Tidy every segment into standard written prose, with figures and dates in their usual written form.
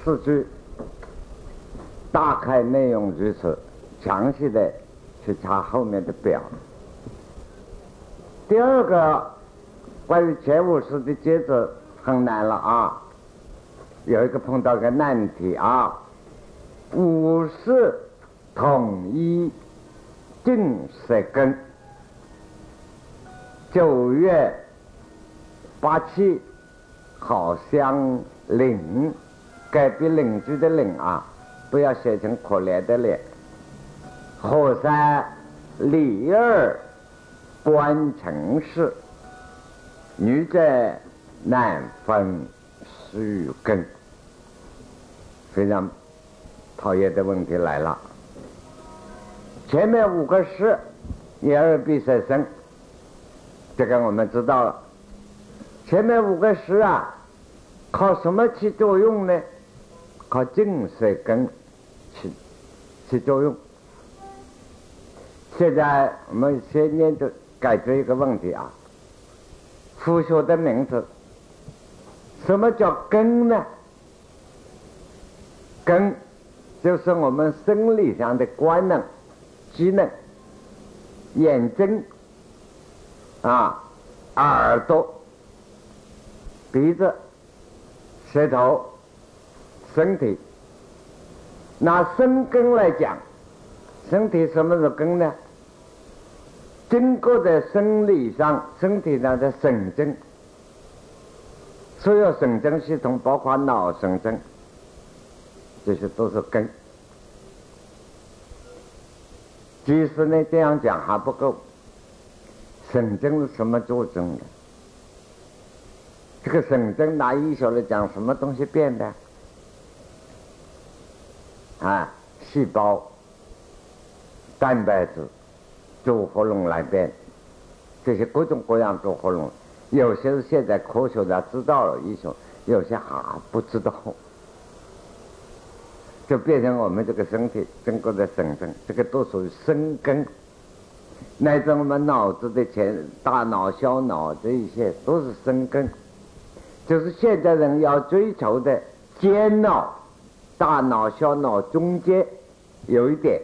4句大概内容如此，详细的去查后面的表。第二个，关于前五十的节奏很难了啊，有一个碰到个难题啊，五十统一净色根，9月8气好像领，改笔邻居的邻啊，不要写成可怜的怜。河山李二观城市，女者难分虚根。非常讨厌的问题来了。前面5个诗，一二必色生，这个我们知道了。前面5个诗啊，靠什么起作用呢？靠净色根起作用。现在我们先研究解决一个问题啊，复学的名字，什么叫根呢？根就是我们生理上的官能、机能，眼睛啊、耳朵、鼻子、舌头、身体。拿生根来讲，身体什么是根呢？经过在生理上、身体上的神经，所有神经系统，包括脑神经，这些都是根。其实呢，这样讲还不够。神经是什么作用的？这个神经拿医学来讲，什么东西变的？啊，细胞、蛋白质、做活动来变，这些各种各样做活动，有些是现在科学家知道了医学，有些还不知道，就变成我们这个身体整个的神经，这个都属于生根。乃至我们脑子的大脑、小脑这一些都是生根，就是现在人要追求的间脑、大脑、小脑中间有一点，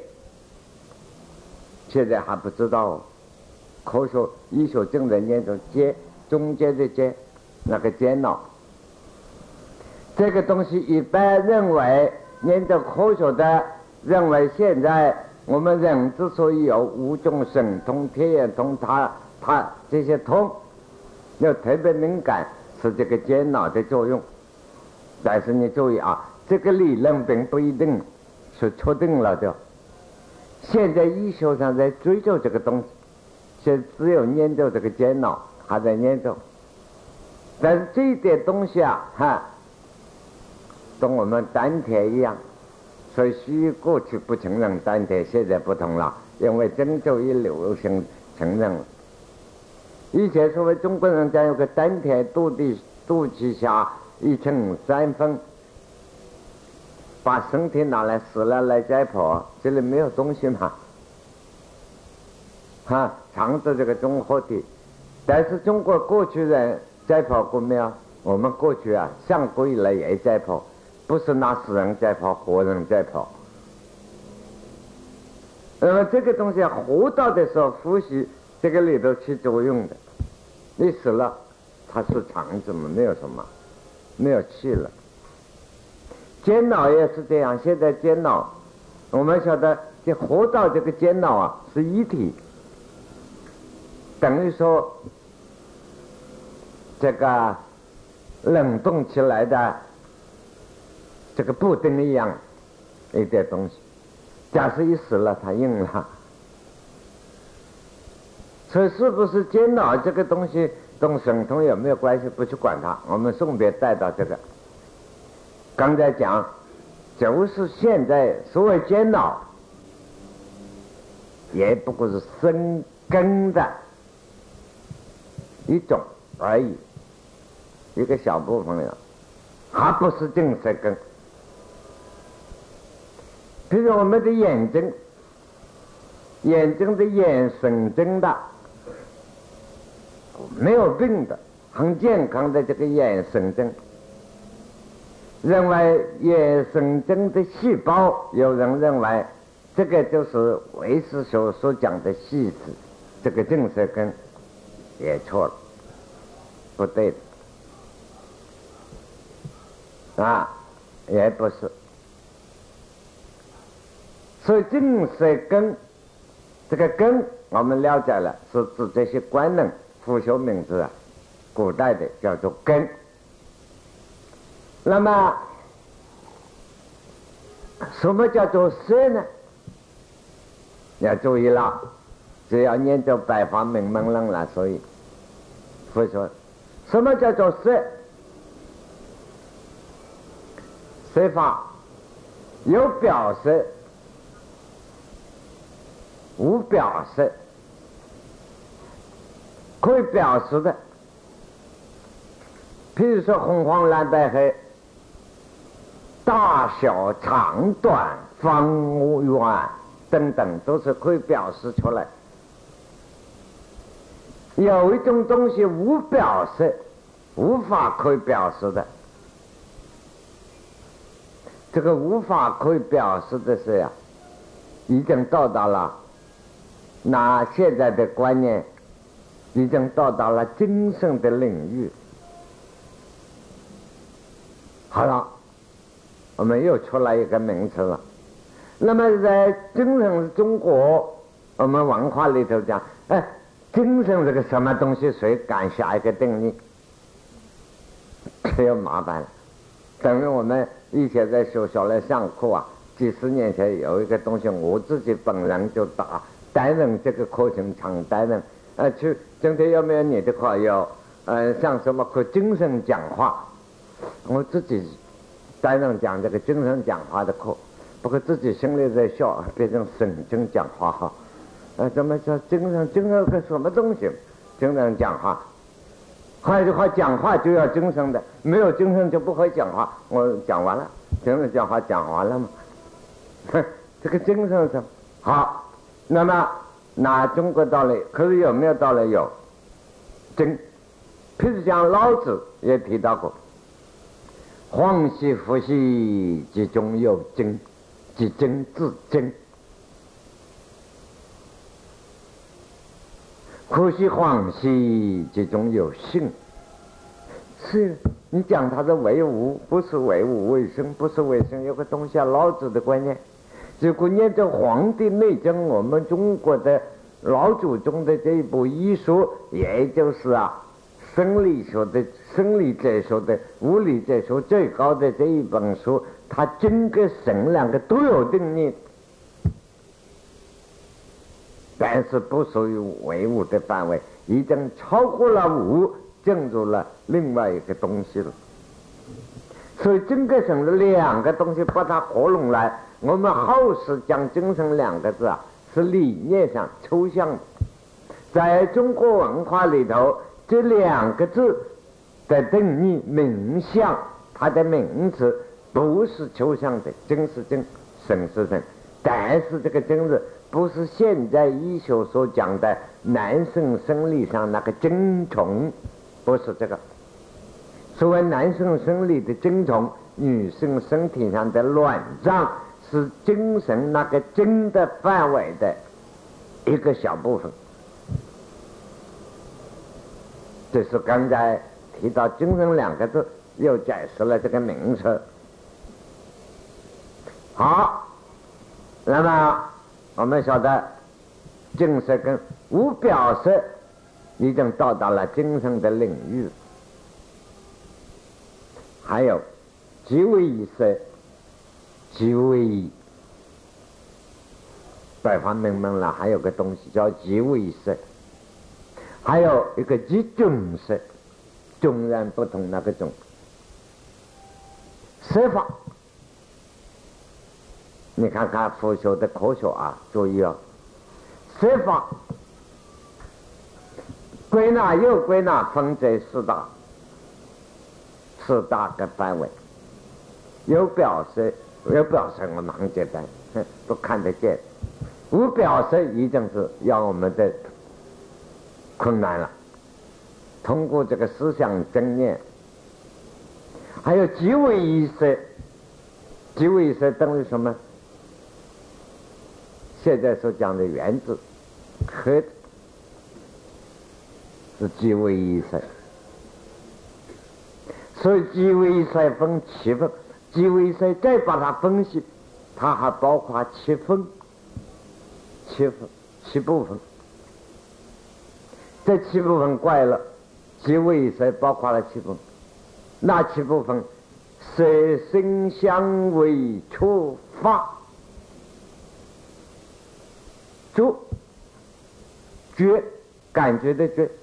现在还不知道。科学医学正在研究中间的间，那个间脑，这个东西一般认为，研究科学的认为，现在我们人之所以有5种神通、天眼通，它这些通又特别敏感，是这个间脑的作用。但是你注意啊，这个理论并不一定是确定了的。现在医学上在追究这个东西，现在只有研究这个间脑还在研究。但是这一点东西啊，跟我们丹田一样，所以西医过去不承认丹田，现在不同了，因为针灸一流行承认了。以前所谓中国人讲有个丹田肚脐下1寸3分，把身体拿来死了来解剖，这里没有东西嘛，藏着这个综合体。但是中国过去人解剖过没有？我们过去啊，上古以来也解剖，不是拿死人解剖，活人解剖。那么这个东西活到的时候，呼吸这个里头起作用的，你死了，它是肠子嘛，没有什么，没有气了。间脑也是这样，现在间脑，我们晓得这活到这个间脑啊是一体，等于说这个冷冻起来的这个布丁一样一点东西，假使一死了它硬了。所以是不是间脑这个东西跟神通有没有关系？不去管它，我们顺便带到这个。刚才讲就是现在所谓间脑也不过是生根的一种而已，一个小部分了，还不是净色根。比如我们的眼睛的眼神经的没有病的很健康的这个眼神经， 认为野生真的细胞，有人认为这个就是唯识学所讲的细子，这个正色根也错了，不对的啊，也不是。所以正色根这个根我们了解了，是指这些官能复学名字啊，古代的叫做根。那么什么叫做色呢？要注意了，只要念着百法明门论了，所以会说什么叫做色？色法有表色无表色，可以表示的，譬如说红黄蓝白黑，大小长短方圆等等，都是可以表示出来。有一种东西无表示，无法可以表示的，这个无法可以表示的是呀，已经到达了那现在的观念已经到达了精神的领域。好了，我们又出来一个名词了。那么在精神中国我们文化里头讲，精神这个什么东西，谁敢下一个定义？这又麻烦了。等于我们以前在学校来上课啊，几十年前有一个东西，我自己本人就担任这个课程常担任。去今天有没有你的课？有。上什么课？精神讲话。我自己担任讲这个精神讲话的课，不过自己心里在笑，变成神经讲话哈。怎么说精神个什么东西？精神讲话，换句话讲话就要精神的，没有精神就不会讲话。我讲完了，精神讲话讲完了嘛。这个精神上好，那么拿中国道理，可是有没有道理？有精，譬如讲老子也提到过，恍兮惚兮，其中有精，即精自精。惚兮恍兮，其中有性。是你讲它是唯物，不是唯物唯生，不是唯生，有个东西啊，老子的观念。如果念着《黄帝内经》，我们中国的老祖宗的这一部医书，也就是生理学的、生理哲学的、物理哲学最高的这一本书，它精跟神两个都有定义，但是不属于唯物的范围，已经超过了物，进入了另外一个东西了。所以精跟神的两个东西把它合拢来，我们后世讲精神两个字是理念上抽象的。在中国文化里头，这两个字的定义名相，它的名词不是抽象的，精是精，神是神，但是这个精字不是现在医学所讲的男性生理上那个精虫，不是这个。所谓男性生理的精虫，女性身体上的卵脏，是精神那个精的范围的一个小部分。这是刚才提到精神两个字，又解释了这个名词。好，那么我们晓得精神跟无表色已经到达了精神的领域。还有即为色，即为百方明门了，还有个东西叫即为色，还有一个即种色，迥然不同那个种色法。你看看佛学的科学注意色法归纳又归纳，分这四大个范围。有表色我们很简单，都看得见。无表色已经是要我们的困难了。通过这个思想经验， 还有极微意识，极微意识等于什么？现在所讲的原子核是极微意识。所以极微意识分七分，极微意识再把它分析，它还包括七分，七部分。这七部分怪了，极微意识包括了七部分，那七部分色声香味触法觉，感觉的觉，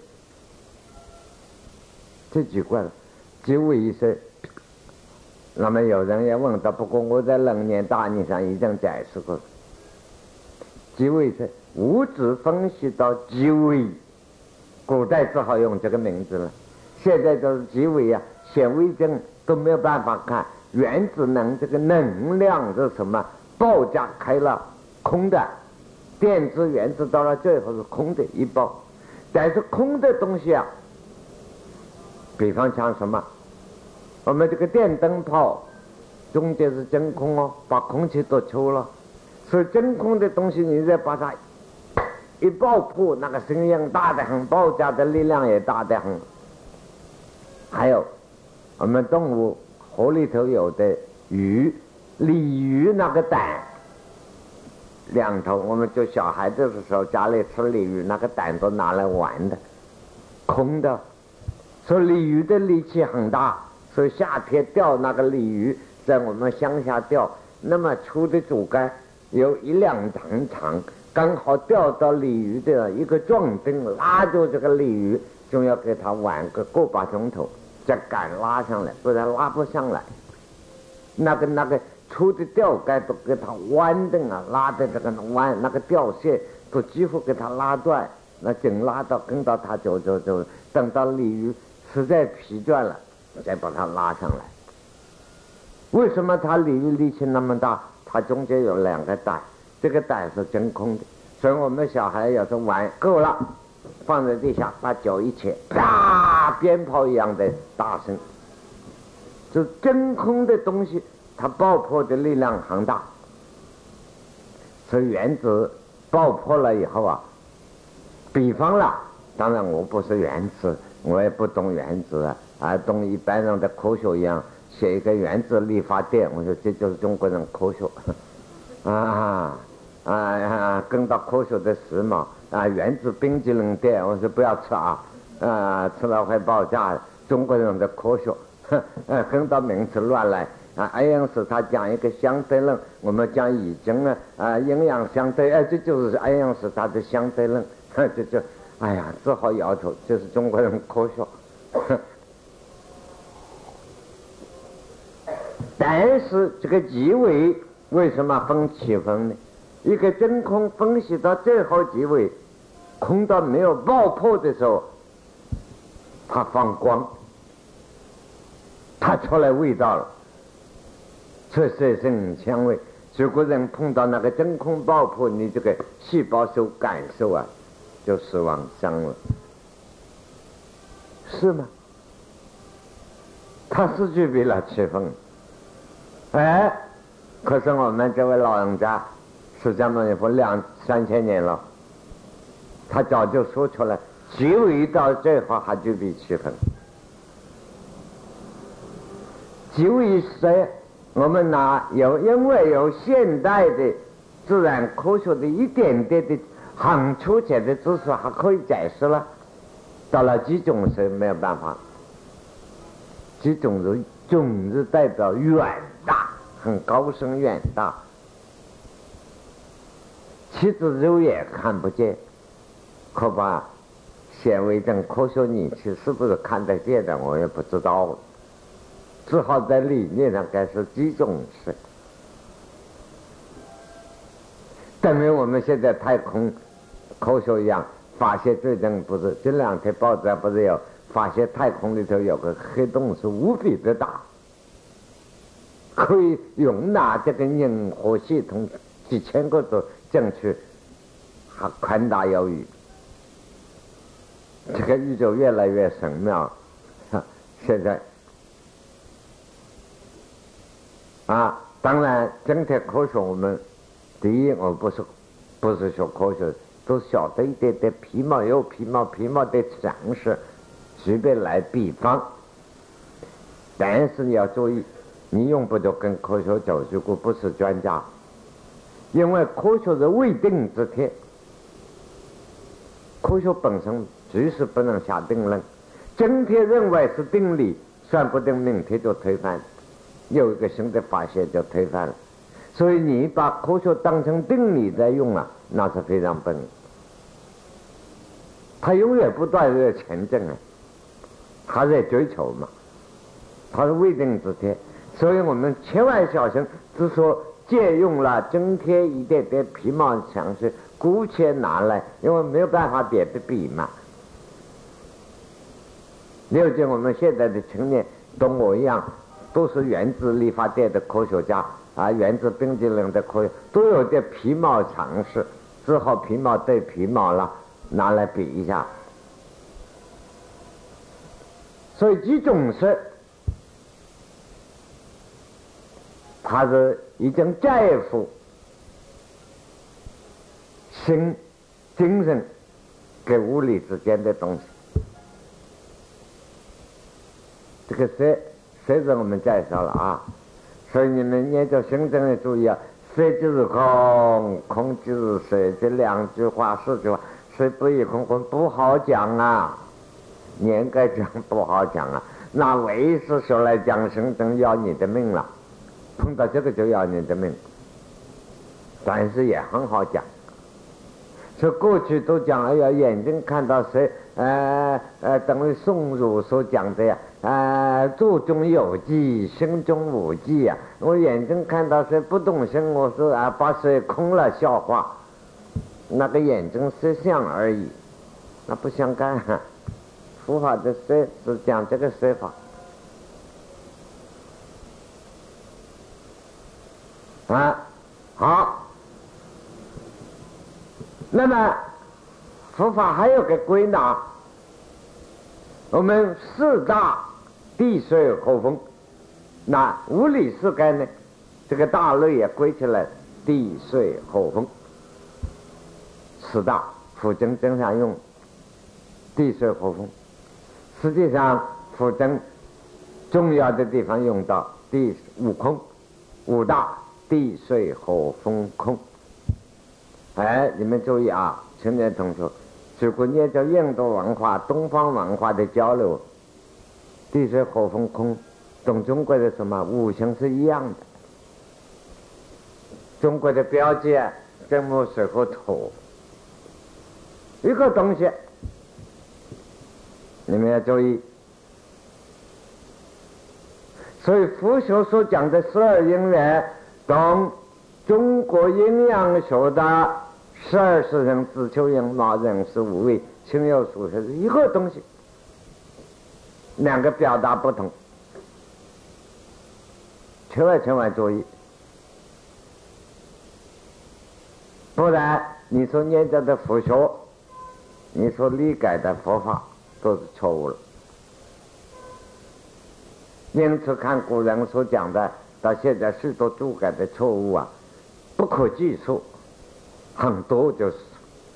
这几块了。极微意识，那么有人也问到，不过我在楞严大义上已经解释过，极微意识无指分析到极微，古代只好用这个名字了，现在都是极微啊，显微镜都没有办法看原子能这个能量是什么，爆炸开了空的，电子原子到了最后是空的一爆，但是空的东西啊，比方像什么，我们这个电灯泡中间是真空哦，把空气都抽了，所以真空的东西你再把它一爆破，那个声音大得很，爆炸的力量也大得很。还有我们动物河里头有的鱼，鲤鱼那个胆两头，我们做小孩子的时候家里吃鲤鱼，那个胆都拿来玩的，空的，所以鲤鱼的力气很大，所以夏天钓那个鲤鱼在我们乡下钓，那么粗的竹竿有1、2丈长，刚好钓到鲤鱼的一个壮丁，拉住这个鲤鱼，就要给它玩个把钟头，再杆拉上来，不然拉不上来。那个粗的钓竿都给它弯的啊，拉的这个弯，那个钓线都几乎给它拉断，那紧拉到跟到它就等到鲤鱼实在疲倦了，再把它拉上来。为什么它鲤鱼力气那么大？它中间有2个胆，这个胆是真空的，所以我们小孩有时候玩够了，放在地下，把脚一切，啪，鞭炮一样的大声。就真空的东西，它爆破的力量很大，所以原子爆破了以后啊，比方了，当然我不是原子，我也不懂原子啊，懂一般人的科学一样，写一个原子力发电，我说这就是中国人科学跟到科学的时髦啊，原子冰激凌店，我说不要吃吃了会爆炸，中国人的科学。跟到名词乱来爱因斯坦讲一个相对论，我们讲已经阴阳相对，这就是爱因斯坦的相对论，就哎呀，只好摇头，这是中国人科学。但是这个极微为什么分7分呢？一个真空分析到最后极微，空到没有爆破的时候，它放光。它出来味道了，色声香味。如果人碰到那个真空爆破，你这个细胞受感受啊，就死亡伤了，是吗？它是具备了7分，可是我们这位老人家，释迦牟尼佛2、3千年了，他早就说出来，极微到最后还具备7分。极微识，我们因为有现代的自然科学的一点点的很粗浅的知识还可以解释了，到了极种识没有办法。极种子代表远大，很高深远大，其实肉眼看不见，可把显微镜科学仪器是不是看得见的我也不知道，只好在理念上该是极种识。等于我们现在太空科学一样，发现最近不是这2天报纸不是有发现太空里头有个黑洞是无比的大，可以容纳这个银河系统几千个都进去，还宽大有余。这个宇宙越来越神妙，现在当然整体科学我们第一我不是学科学，都晓得一点点皮毛有皮毛的常识，随便来比方。但是你要注意，你用不着跟科学教授过，不是专家，因为科学是未定之天，科学本身就是不能下定论。今天认为是定理，算不定明天就推翻，有一个新的发现就推翻了。所以你把科学当成定理在用啊，那是非常笨。他永远不断在前进啊，他在追求嘛，他是未定之天。所以我们千万小心，只说借用了今天一点点皮毛常识，姑且拿来，因为没有办法别的比嘛。了解我们现在的青年跟我一样，都是原子理发店的科学家原子冰激凌的科学，都有点皮毛常识，只好皮毛对皮毛了，拿来比一下。所以这种事，它是已经在乎心、精神跟物理之间的东西。这个色是我们介绍了所以你们研究心真的注意色就是空，空就是色，这2句话4句话，色不异空，空不好讲你应该讲不好讲那为师说来讲心真要你的命了，碰到这个就要你的命，但是也很好讲。所以过去都讲哎呀，眼睛看到谁等于宋儒所讲的注中有记，心中无记我眼睛看到谁不动心，我说把谁空了，笑话，那个眼睛是相而已，那不相干佛法的说是讲这个说法好。那么佛法还有个归纳，我们4大地水火风，那物理世界呢，这个大类也归起来，地水火风4大，辅经经常用地水火风，实际上辅经重要的地方用到地五空，5大地水火风空。你们注意青年同学，如果念着印度文化、东方文化的交流，地水火风空跟中国的什么五行是一样的。中国的标记金木水火土一个东西，你们要注意。所以佛学所讲的12因缘，跟中国阴阳学的12时辰、子丑寅卯壬时午未辛酉戌是一个东西，2个表达不同，千万注意，不然你所念着的佛学，你所理解的佛法都是错误了。因此看古人所讲的到现在许多诸改的错误不可计数，很多就是。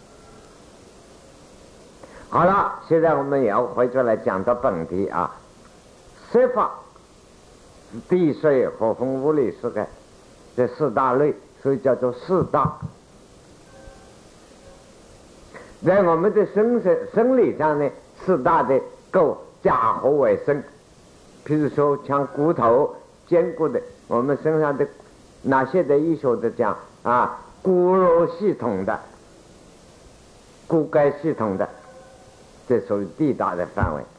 好了，现在我们也要回出来讲到本题说法地水火风物理世界这4大类，所以叫做4大。在我们的生理上呢，4大的构假合为生。譬如说像骨头坚固的，我们身上的哪些的医学的讲骨肉系统的、骨骼系统的，这属于地大的范围。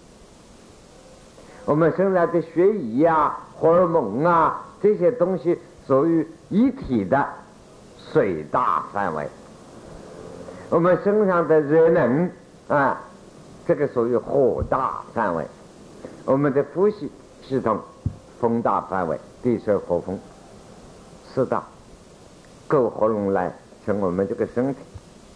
我们身上的血液荷尔蒙这些东西属于一体的水大范围。我们身上的热能这个属于火大范围。我们的呼吸系统风大范围，地水火风4大够合拢来成我们这个身体。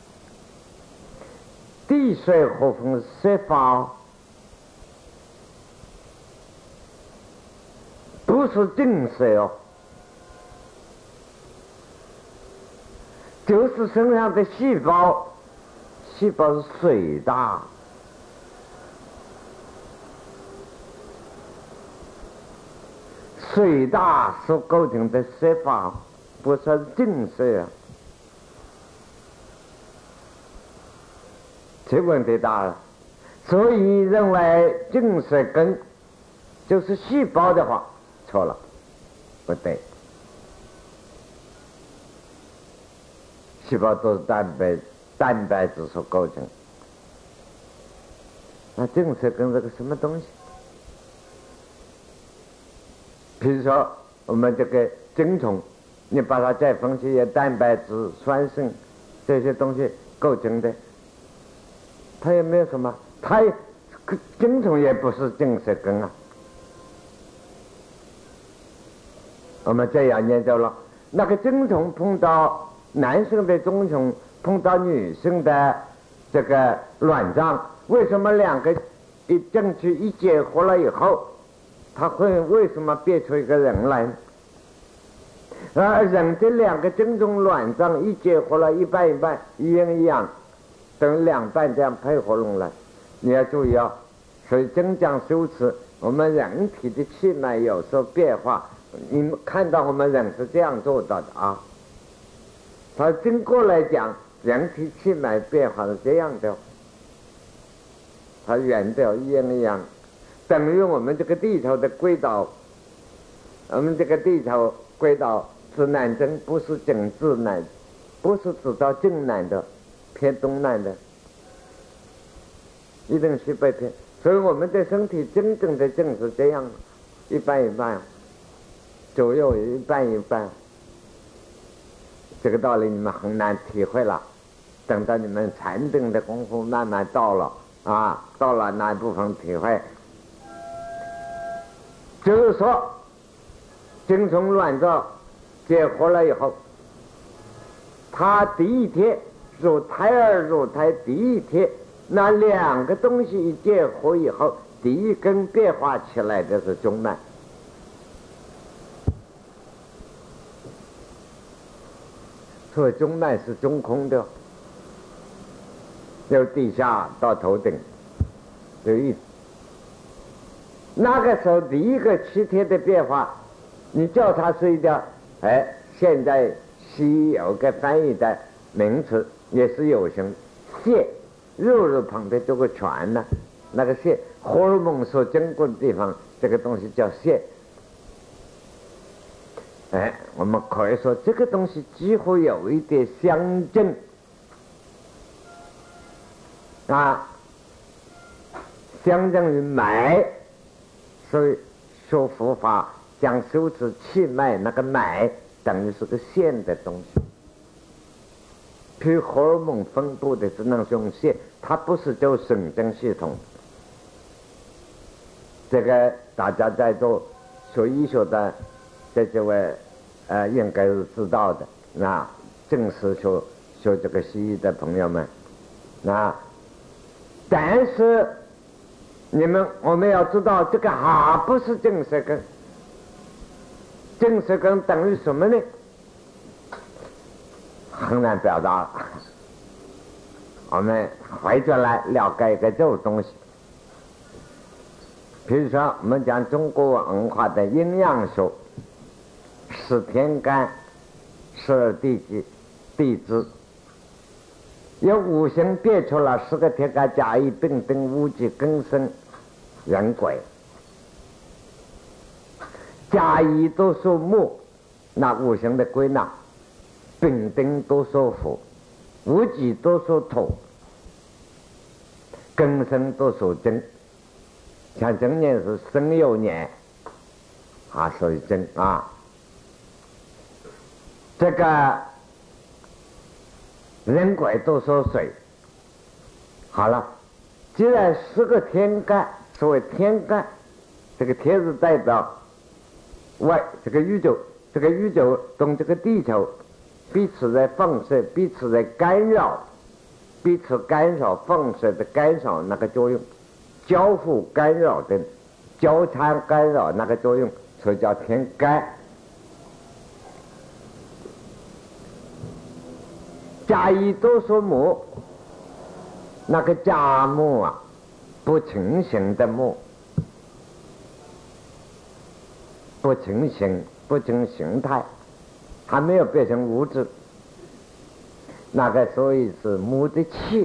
地水火风说法不是净水就是身上的细胞，细胞是水大，水大所构成的色法不算净色啊，这问题大了。所以认为净色根就是细胞的话，错了，不对。细胞都是蛋白质所构成，那净色根是个什么东西？比如说我们这个精虫，你把它再分析些蛋白质、酸性这些东西构成的，它也没有什么，它精虫也不是净色根啊。我们这样研究了，那个精虫碰到男性的精虫碰到女性的这个卵脏，为什么两个一进去一结合了以后，它会为什么变出一个人来？而人的两个精虫卵脏一结合了，一半一半，一阴一阳，等两半这样配合拢来。你要注意啊，所以真讲修辞，我们人体的气脉有时候变化，你们看到我们人是这样做到的啊。他经过来讲，人体气脉变化是这样的，它圆的一阴一阳，等于我们这个地球的轨道，我们这个地球轨道是南针，不是正自南，不是指到正南的，偏东南的，一定是被偏。所以我们的身体真正的正是这样，一半一半，左右一半一半。这个道理你们很难体会了，等到你们禅定的功夫慢慢到了啊，到了那一部分体会，就是说精虫卵巢结合了以后，它第一天入胎儿入胎第一天，那两个东西一结合以后，第一根变化起来的是中脉。所以中脉是中空的，由地下到头顶，有意思。那个时候第一个7天的变化，你叫它是一条，现在西医有个翻译的名词也是有形，腺，肉肉旁边这个泉呢，那个腺，荷尔蒙所经过的地方，这个东西叫腺。我们可以说这个东西几乎有一点相近啊，相近于脉，所以说佛法讲修持气脉，那个脉等于是个线的东西。譬如荷尔蒙分布的只能用线，它不是走神经系统。这个大家在做学医学的这几位应该是知道的，那正是学这个西医的朋友们，但是我们要知道，这个还不是正色根。正色根等于什么呢？很难表达了。我们回转来了解一个这种东西。比如说，我们讲中国文化的阴阳学，10天干，12地支，有五行变出了10个天干，甲乙丙丁戊己庚申壬癸。甲乙都属木，那五行的归纳；丙丁都属火，戊己都属土，庚申都属金。像今年是申酉年，属于金啊。这个壬癸都属水。好了，既然10个天干，所谓天干，这个天是代表外这个宇宙，这个宇宙同这个地球彼此在放射，彼此在干扰，彼此干扰放射的干扰那个作用，交互干扰的交叉干扰那个作用，所以叫天干。 甲乙多数木，那个甲木啊，不成形的木，不成形，不成形态，还没有变成物质，那个所以是木的气。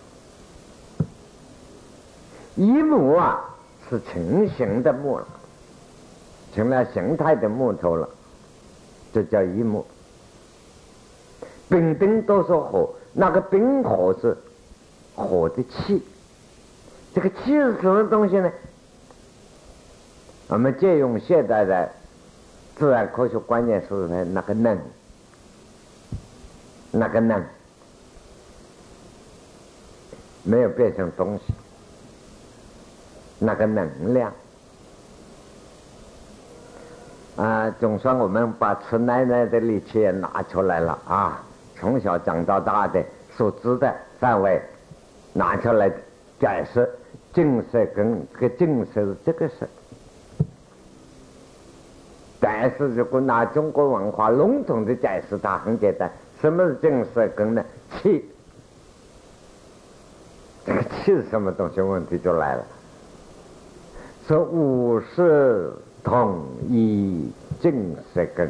乙木啊，是成形的木了，成了形态的木头了，这叫乙木。丙丁都说火，那个丙火是火的气。这个气是什么东西呢？我们借用现代的自然科学观念说的那个能，那个能没有变成东西，那个能量啊，总算我们把吃奶奶的力气也拿出来了啊！从小长到大的所知的范围拿出来解释净色跟这个净色是这个事。但是如果拿中国文化笼统的解释，它很简单，什么是净色根呢？气，这个气是什么东西？问题就来了。说五识统一净色根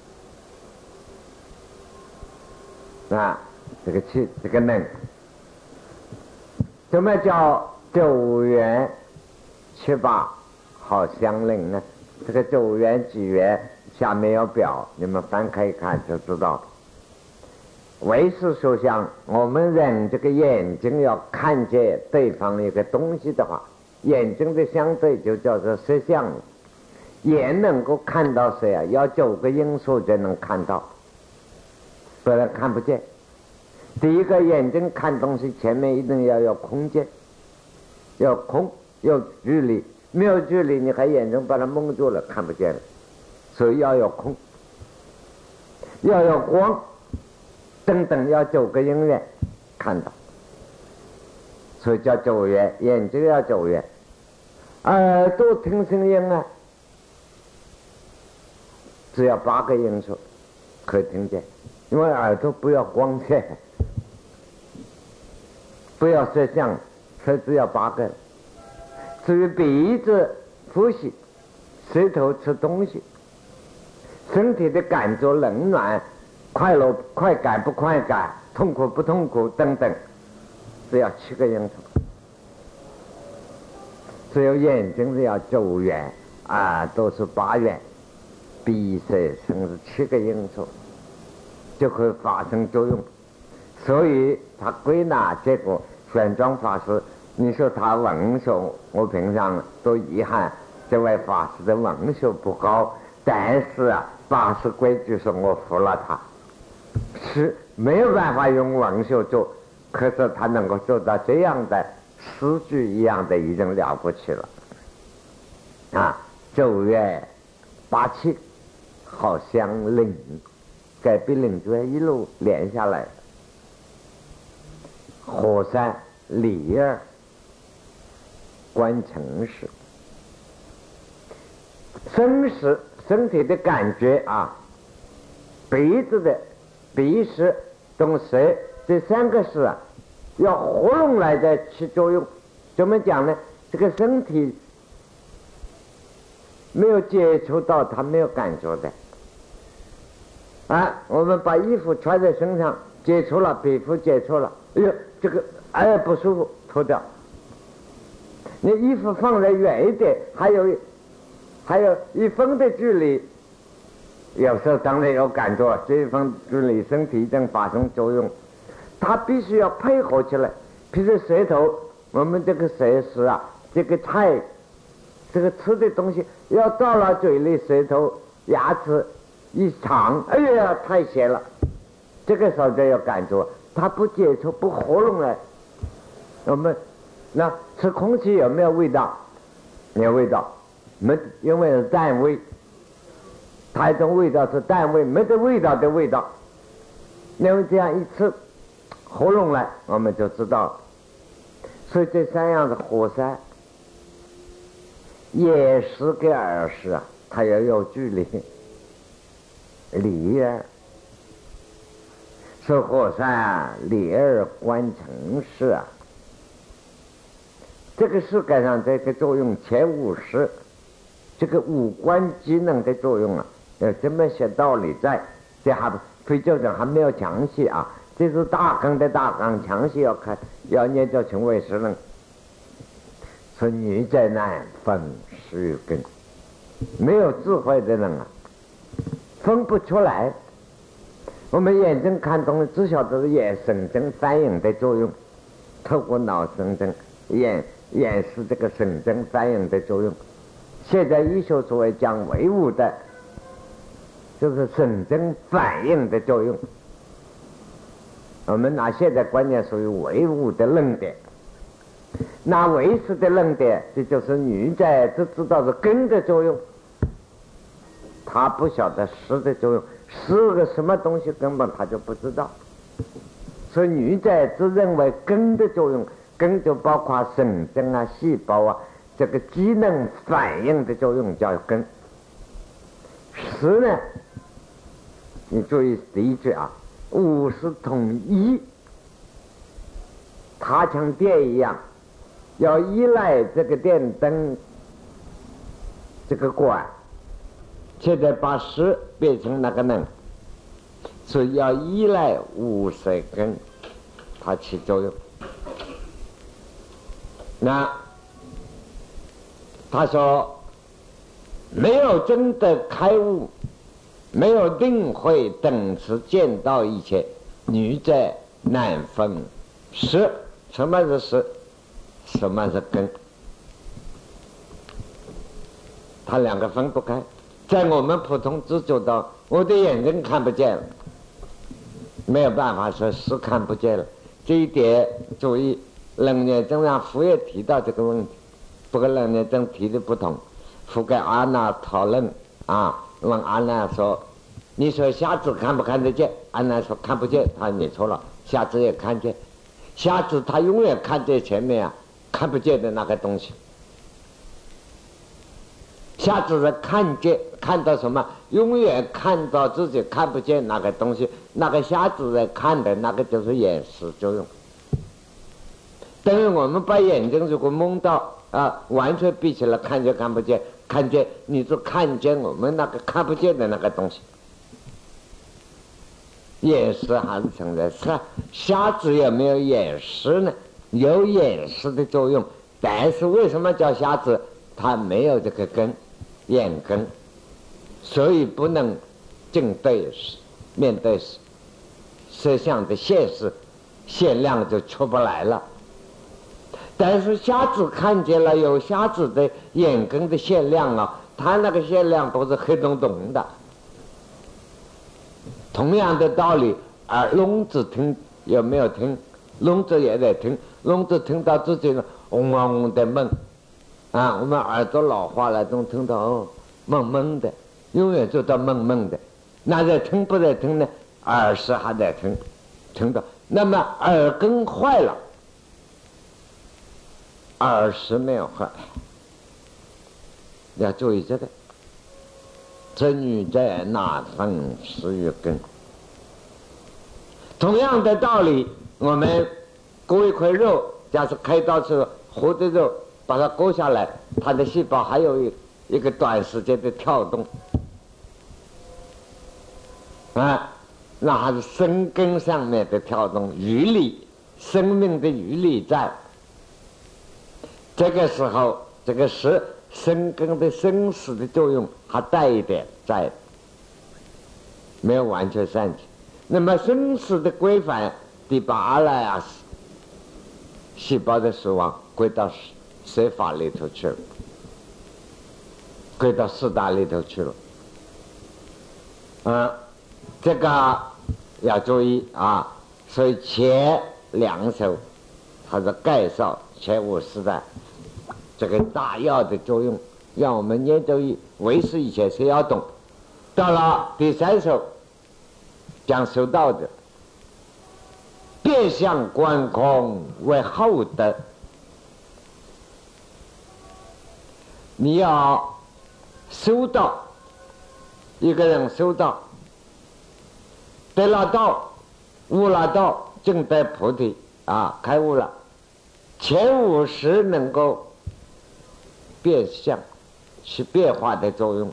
啊，这个气，这个能，怎么叫九元七八好相邻呢？这个九元几元下面有表，你们翻开一看就知道。唯识说像我们人这个眼睛要看见对方一个东西的话，眼睛的相对就叫做色相。眼能够看到谁啊？要9个因素才能看到，不然看不见。第一个，眼睛看东西前面一定要有空间，要空，有距离，没有距离你还眼睛把它蒙住了，看不见了。所以要有空，要有光，等等，要9个因缘看到，所以叫9缘。眼睛要9缘，耳朵听声音啊，只要8个因素可以听见，因为耳朵不要光线，不要摄像，所以只要8个。至于鼻子呼吸，舌头吃东西，身体的感觉冷暖，快乐快感不快感，痛苦不痛苦等等，只要7个因素。只有眼睛是要9缘，耳朵是8缘，鼻舌身是7个因素，就会发生作用。所以他归纳结果，玄奘法师，你说他文学，我平常都遗憾这位法师的文学不高，但是啊，八识规矩说我服了他，是没有办法用文学做，可是他能够做到这样的诗句一样的，已经了不起了啊！9月8气好相邻，改变领就一路连下来。火山里二观成识，生识身体的感觉啊，鼻子的鼻识动舌这3个识啊，要合拢来的起作用。怎么讲呢？这个身体没有接触到，它没有感觉的啊。我们把衣服穿在身上，接触了皮肤，接触了，哎呦，这个不舒服，脱掉。你衣服放得远一点，还有1分的距离，有时候当然有感觉，这1分距离身体正发生作用，它必须要配合起来。譬如舌头，我们这个舌识啊，这个菜，这个吃的东西要到了嘴里，舌头牙齿一长，哎呀，太咸了，这个时候就有感觉，它不接触不合拢了。我们那吃空气有没有味道？没有味道，没，因为是淡味，它一种味道是淡味，没得味道的味道。因为这样一吃合拢了，我们就知道了。所以这3样的火山，眼识跟耳识啊，它要有距离，离是火山理而观成事啊。这个世界上这个作用前无实，这个五官机能的作用啊，有这么些道理在，这还非教证还没有详细啊。这是大纲的大纲，详细要看，要念到成为实能。说女在难分实于根，没有智慧的人啊，分不出来。我们眼睛看东西，只晓得是眼神经反应的作用，透过脑神经眼是这个神经反应的作用。现在医学所谓讲唯物的，就是神经反应的作用。我们拿现在观念属于唯物的论点，那唯识的论点，这就是女在只知道是根的作用，他不晓得实的作用，实个什么东西根本他就不知道。所以女在只认为根的作用，根就包括神经啊、细胞啊，这个机能反应的作用叫根。实呢，你注意第一句啊，物是统一，它像电一样，要依赖这个电灯这个管，现在把实变成那个能，所以要依赖物色根，它起作用。那他说没有真的开悟，没有定慧等持见到一切，女在难分实。什么是实？什么是根？他两个分不开。在我们普通只知道我的眼睛看不见了，没有办法说实看不见了。这一点注意，楞严经上佛也提到这个问题，不过楞严经提的不同。佛跟阿难讨论啊，问阿难说：“你说瞎子看不看得见？”阿难说：“看不见。”他说：“你错了，瞎子也看见。瞎子他永远看在前面啊，看不见的那个东西。瞎子是看见，看到什么？永远看到自己看不见那个东西。那个瞎子在看的那个就是眼识作用。等于我们把眼睛如果蒙到啊，完全闭起来，看见看不见，看见你就看见我们那个看不见的那个东西。眼识还是存在，是瞎子有没有眼识呢？有眼识的作用，但是为什么叫瞎子？他没有这个根，眼根，所以不能正对面对摄像的现实限量就出不来了。但是瞎子看见了，有瞎子的眼根的限量啊，他那个限量都是黑洞洞的。同样的道理，而聋子听有没有听？聋子也在听，聋子听到自己的嗡嗡嗡的梦啊，我们耳朵老化了，都听到哦梦梦的，永远做到梦梦的。那在听不在听呢？耳识还在听，听到。那么耳根坏了，耳识没有坏，要注意这个。真女在哪分实于根？同样的道理，我们割一块肉，假设开刀是活的肉，把它割下来，它的细胞还有一个短时间的跳动啊，那还是生根上面的跳动，余力，生命的余力在。这个时候，这个是生根的生死的作用还带一点在，没有完全散去。那么生死的规范第八阿赖耶识，细胞的死亡归到色法里头去了，归到四大里头去了。这个要注意啊。所以前两首它是介绍前五时代这个大要的作用，让我们研究唯识以前是要懂。到了第三首讲修道的，变相观空为后德。你要修道，一个人修道得了道， 悟了道，证得菩提啊，开悟了，前五识能够变相，是变化的作用，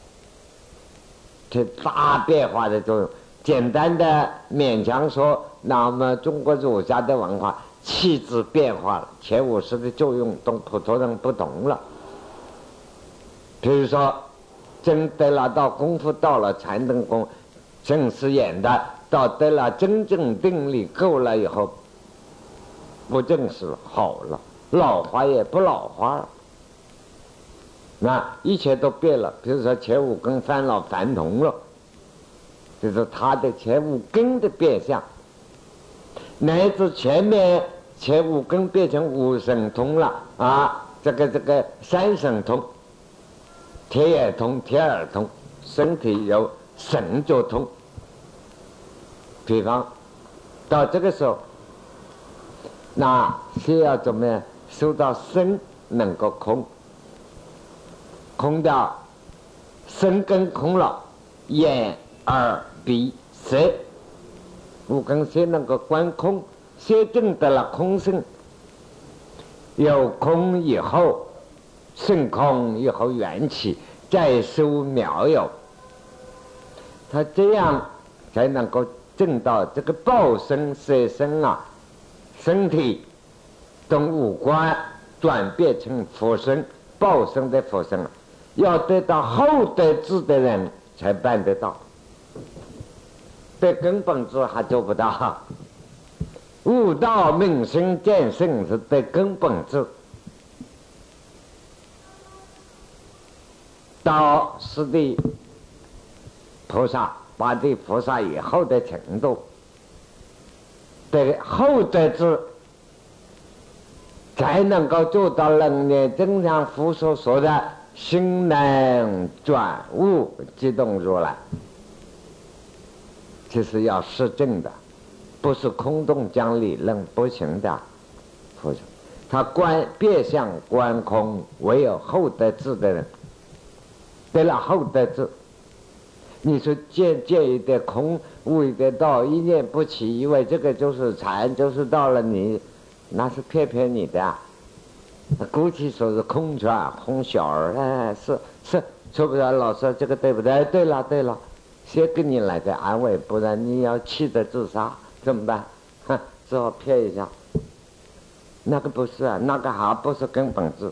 是大变化的作用。简单的勉强说，那么中国儒家的文化气质变化了，前五识的作用跟普通人不同了。比如说，真得了到功夫到了禅定功，正是演的，到得了真正定力够了以后，不正是好了，老化也不老化了，那一切都变了。比如说前五根返老还童了，就是他的前五根的变相，乃至前面前五根变成五神通了啊，这个三神通，铁眼通、铁耳通，身体有神作通。比方到这个时候，那先要怎么样修到身能够空，空掉身根空了，眼耳鼻舌五根先能够观空，先证得了空性。有空以后，性空以后缘起，再修妙有，他这样才能够证到这个报身色身啊，身体从五官转变成佛身，报身的佛身啊，要得到后得智的人才办得到，对根本智还做不到。悟道明心见性是对根本智，道是对菩萨八地菩萨以后的程度，对后得智才能够做到人呢正常佛所说的心能转悟即动如来，这是要实证的，不是空洞讲理论不行的。他变相观空，唯有后得智的人得了后得智。你说见一点空，悟一点道，一念不起，以为这个就是禅，就是到了你，那是骗你的啊！估计说是空拳哄小儿，哎，是，说不了老师这个对不对？对了，先给你来个安慰，不然你要气得自杀怎么办？只好骗一下。那个不是啊，那个还不是根本智，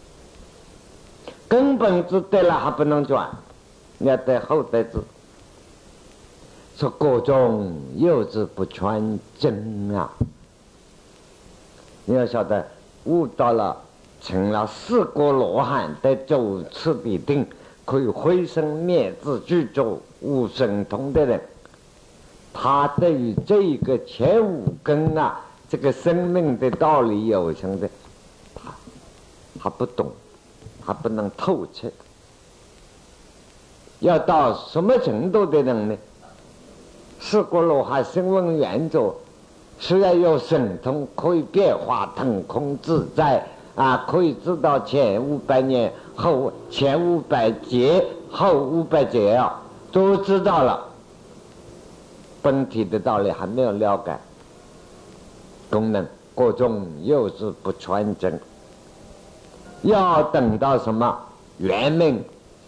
根本智对了还不能转。你要得后得智，说各种幼稚不全真啊！你要晓得，悟到了成了四果罗汉的主次第定，可以灰生灭智具足无神通的人，他对于这个前五根啊，这个生命的道理有生的，他还不懂，还不能透彻。要到什么程度的人呢？四果罗汉声闻缘觉，虽然有神通，可以变化腾空自在啊，可以知道前500年后前500劫后500劫啊，都知道了，本体的道理还没有了解，功能各种幼稚不全真。要等到什么圆明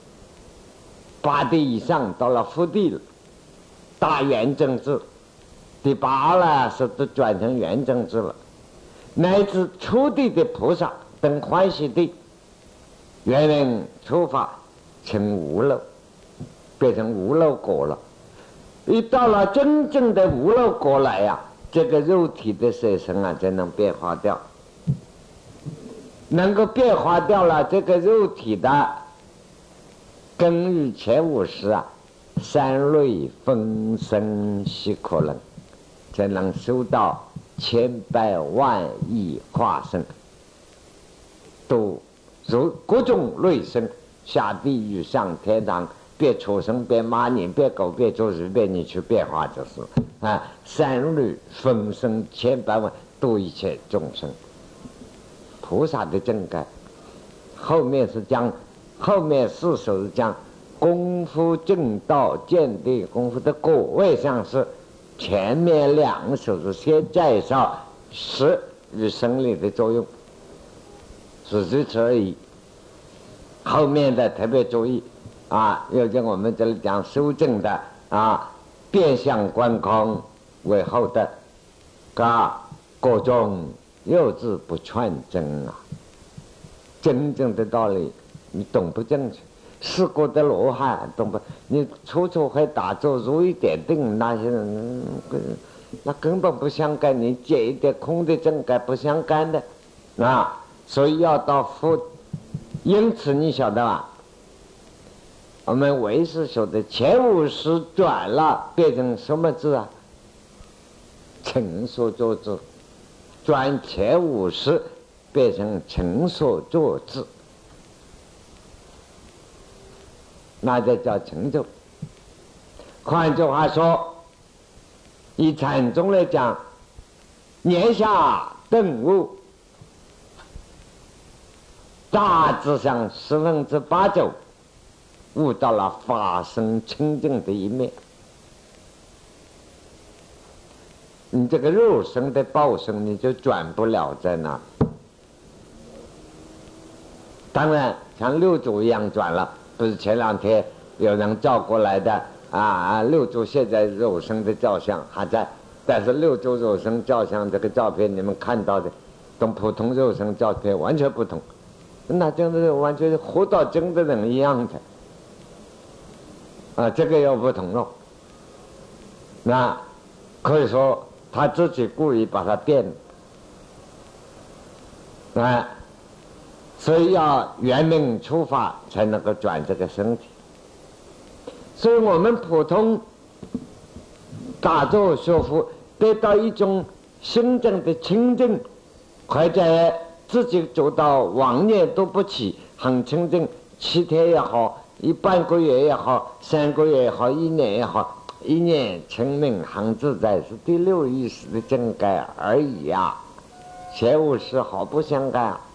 8地以上，到了福地了，大圆正智，第8了是都转成圆正智了，乃至初地的菩萨等欢喜地，圆明初法成无漏，变成无漏果了。一到了真正的无漏果来呀，这个肉体的色身啊才能变化掉，能够变化掉了这个肉体的根于前五识啊，三类分身悉可能，才能修到千百万亿化身，都如各种类身，下地狱上天堂，变畜生变蚂蚁变狗变猪随便你去变化就是啊，三类分身千百万度一切众生。菩萨的正盖后面是讲，后面4首是讲功夫正道见地功夫的果位上是前面两首是先介绍识与生理的作用，只是此而已。后面的特别注意啊，又像我们这里讲修正的啊，变相观空为后的，各种幼稚不劝真啊，真正的道理你懂不进去，事故的罗汉懂不？你处处还打坐如一点定，那些人那根本不相干，你解一点空的正盖不相干的啊，所以要到佛。因此你晓得吧？我们唯识说的前五识转了，变成什么字啊？成所作字，转前五识变成成所作字，那就叫成就。换句话说，以禅宗来讲，年下顿悟，大致上89%悟到了法身清净的一面。你这个肉身的报身你就转不了在那。当然像六祖一样转了，不是前两天有人照过来的啊，六祖现在肉身的照相还在，但是六祖肉身照相这个照片你们看到的跟普通肉身照片完全不同，那真的是完全是活到真的人一样的啊，这个又不同了。那可以说他自己故意把它变了啊，所以要圆明出发才能够转这个身体。所以我们普通打坐学佛得到一种心正的清净，或者自己走到妄念都不起，很清净，7天也好，半个月也好，3个月也好，1年也好，一念清明很自在，是第六意识的正盖而已啊，前五识毫不相干啊，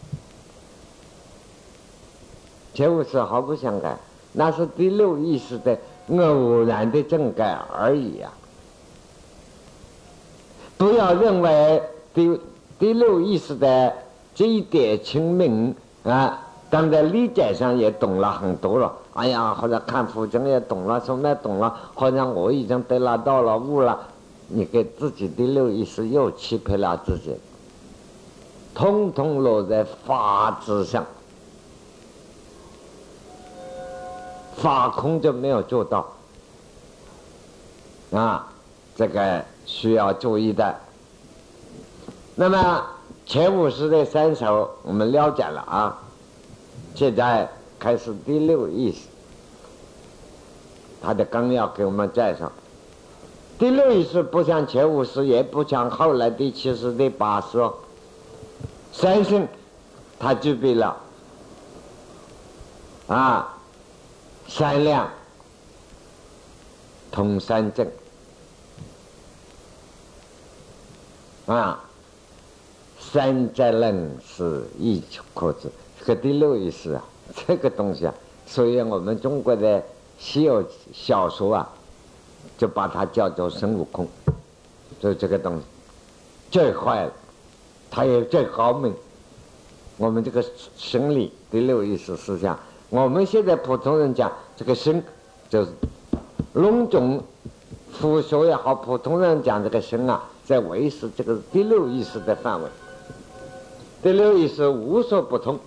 前五识毫不相干，那是第六意识的偶然的正盖而已啊！不要认为第六意识的这一点清明啊，当然理解上也懂了很多了。哎呀，或者看佛经也懂了，什么也懂了，好像我已经得了道了悟了，你给自己第六意识又欺骗了自己，通通落在法之上。法空就没有做到啊，这个需要注意的。那么前五识的3首我们了解了啊，现在开始第六意识，他的纲要给我们介绍。第六意识不像前五识，也不像后来第7识、第8识哦，三性他具备了啊。3量同3正啊，3责任是一颗子。这个第六意识啊，这个东西啊，所以我们中国的稀有小说啊，就把它叫做孙悟空，就这个东西最坏了，它也最高明。我们这个生理第六意识思想，我们现在普通人讲这个身，就是笼统佛学也好，普通人讲这个身啊，在唯识这个第六意识的范围。第六意识无所不通，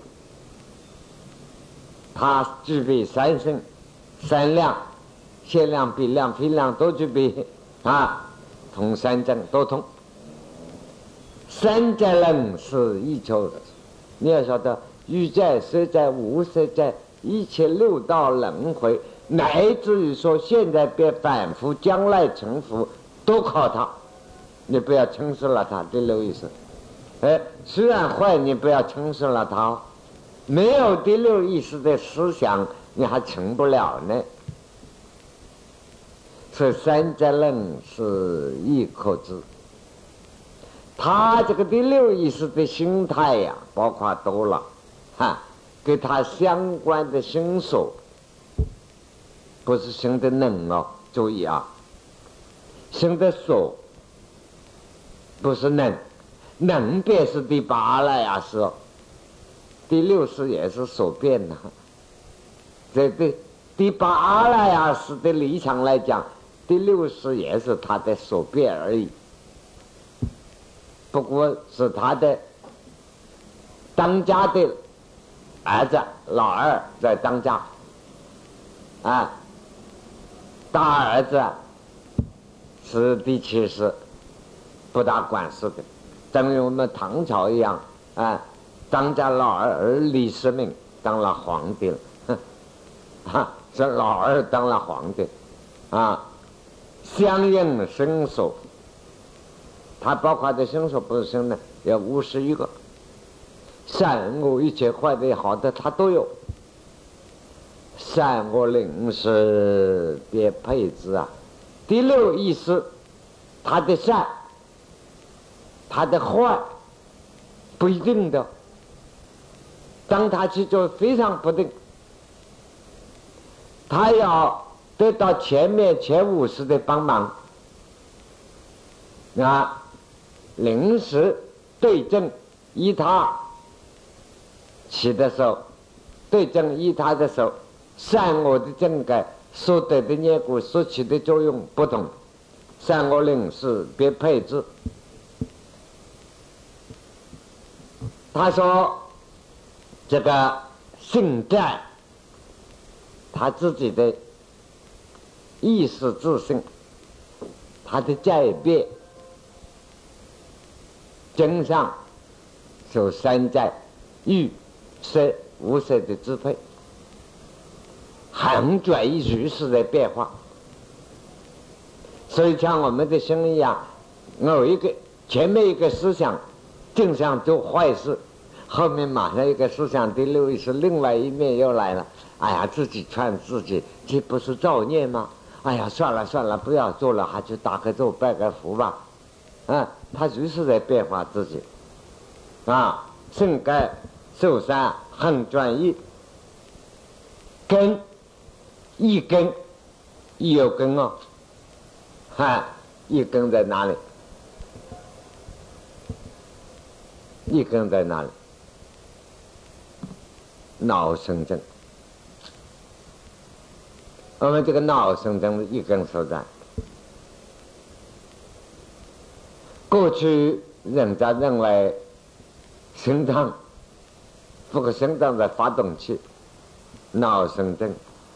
它具备3性、3量、限量、比量、非量都具备啊，同3正都通。3责任是一球的，你要晓得，欲在、色在、无色在，一切六道轮回，乃至于说现在别反复，将来成佛，都靠它。你不要轻视了它，第六意识。虽然坏，你不要轻视了它。没有第六意识的思想，你还成不了呢。所以3责任是一颗字。他这个第六意识的心态呀，包括多了跟他相关的心所，不是心的能哦，注意啊， 生的所，不是能，能变是第八了呀，是哦。第六识也是所变呐。这第八了呀，是的立场来讲，第六识也是他的所变而已，不过是他的当家的儿子老二在当家啊，大儿子是第七识，不大管事的，正如我们唐朝一样啊，当家老二李世民当了皇帝了，啊，这老二当了皇帝啊，相应生所，他包括的生所不是生的有51个，善恶一切坏的好的他都有，善恶临时别配置啊。第六意识，他的善，他的坏，不一定的，当他去做非常不定，他要得到前面前50的帮忙啊，临时对症依他起的时候，对症依他的时候，善恶的正改所得的业果所起的作用不同，善恶临时别配置。他说这个性在他自己的意识自性，他的改变真上受三在欲色无色的支配，很转移局势的变化。所以像我们的心一样，有一个前面一个思想正想做坏事，后面马上一个思想第六意识另外一面又来了，哎呀，自己劝自己，这不是造孽吗？哎呀，算了算了，不要做了，还去打个坐拜个佛吧。他就是在变化自己啊，性改受伤很转移，根一根一有根哦，一根在哪里？一根在哪里？脑神经。我们这个脑神经的一根所在，过去人家认为心脏这个心脏的发动器脑神经，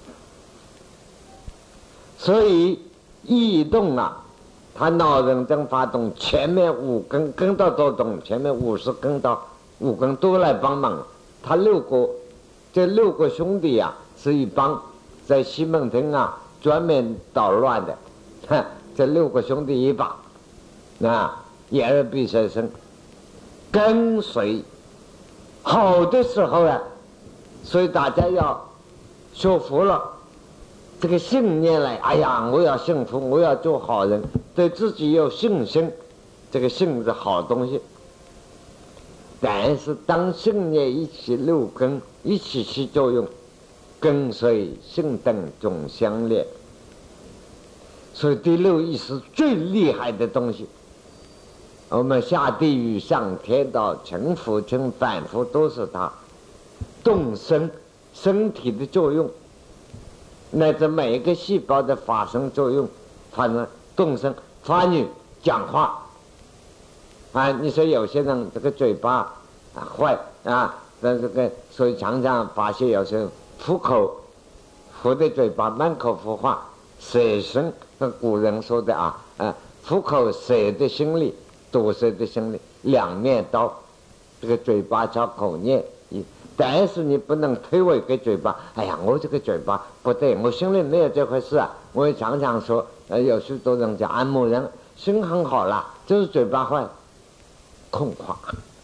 所以异动啊，他脑神经发动，前面5根跟到都动，前面50根到5根都来帮忙。他这6个兄弟啊，是一帮在西门町啊专门捣乱的，这6个兄弟一把啊，眼耳鼻舌身跟随，好的时候啊，所以大家要说服了这个信念来，哎呀，我要幸福，我要做好人，对自己有信心，这个信是好东西。但是当信念一起6根一起起作用，跟随性等总相连，所以第六意识最厉害的东西。我们下地狱上天道成佛成反复都是它动身体的作用，乃至每一个细胞的发生作用，反正动身发育讲话啊。你说有些人这个嘴巴坏啊，这个所以常常发现有些佛的嘴巴满口佛话，舍身，古人说的虎口蛇的心理，毒蛇的心理，两面刀，这个嘴巴叫口念。但是你不能推诿给嘴巴，哎呀，我这个嘴巴不对，我心里没有这回事啊。我也常常说，有许多人讲某人心很好啦，就是嘴巴坏，空话。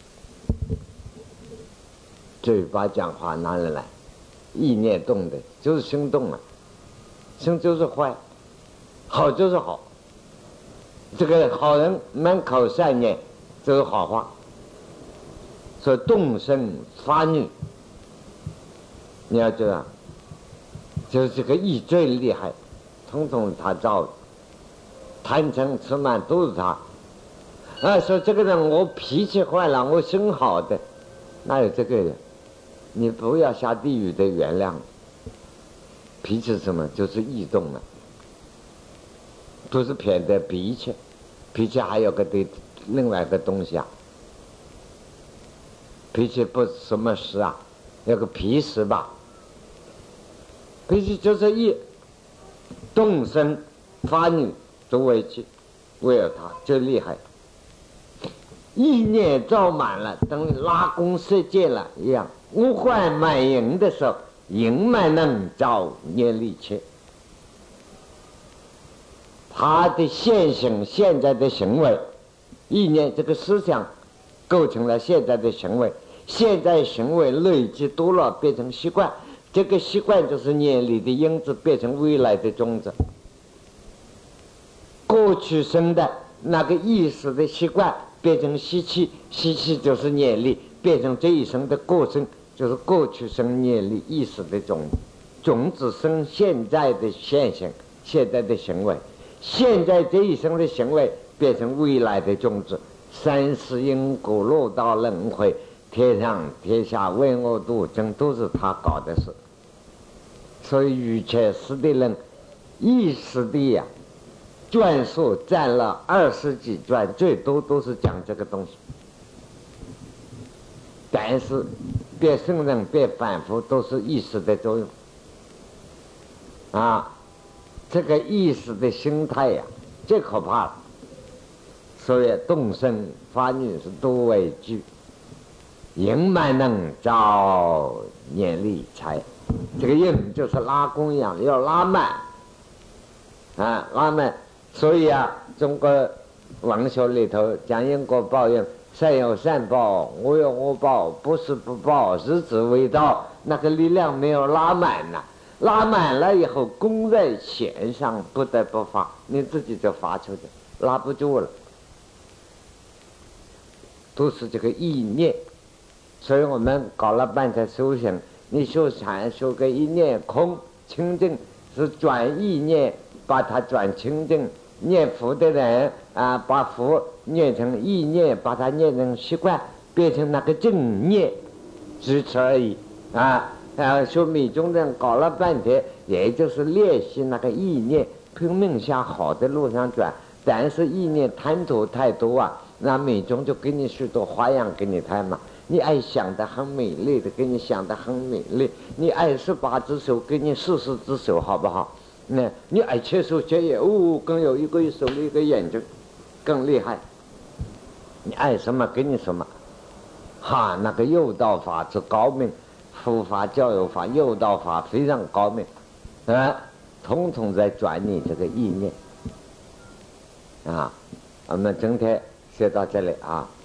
嘴巴讲话哪里来？意念动的，就是心动了，心就是坏，好就是好。这个好人满口善念，就是好话。所以动身发怒，你要知道，就是这个意最厉害，统统他造的， 贪嗔痴慢都是他。说这个人我脾气坏了，我心好的，哪有这个人？你不要下地狱的原谅。脾气是什么？就是异动了，不是偏的脾气，脾气还有个另外一个东西啊。脾气不是什么事啊，有个脾实吧。脾气就是一动身发怒都为气，唯有他就厉害。意念照满了，等于拉弓射箭了一样。五环满盈的时候，盈满能照念力切。他的现行现在的行为，意念这个思想构成了现在的行为，现在行为累积多了变成习惯，这个习惯就是念力的因子变成未来的种子。过去生的那个意识的习惯变成习气，习气就是念力，变成这一生的过程，就是过去生念力意识的种子，种子生现在的现象，现在的行为，现在这一生的行为变成未来的种子。三世因果落到轮回，天上天下为我度争，都是他搞的事。所以瑜伽师的人意识的呀卷数占了20几卷，最多都是讲这个东西。但是别圣人别反复都是意识的作用啊，这个意识的心态呀最可怕了。所以动身发怒是多为惧，盈满能照念力财。这个盈就是拉弓一样，要拉满啊，拉满。所以啊，中国文学里头讲因果报应，善有善报，恶有恶报，不是不报，日子未到。那个力量没有拉满了，拉满了以后，功在弦上，不得不发，你自己就发出去，拉不住了。都是这个意念，所以我们搞了半天修行，你修禅修个一念空清净，是转意念，把它转清净。念佛的人啊，把佛念成意念，把它念成习惯，变成那个正念，只此而已啊！修密宗的人搞了半天，也就是练习那个意念，拼命向好的路上转，但是意念贪图太多啊，那密宗就给你许多花样给你看嘛。你爱想得很美丽的，给你想得很美丽；你爱18只手，给你40只手，好不好？那你爱切手切眼，更有一个手的一个眼睛，更厉害。你爱什么给你什么，哈，那个诱导法之高明，佛法教育法诱导法非常高明，统统在转你这个意念啊。我们今天学到这里啊。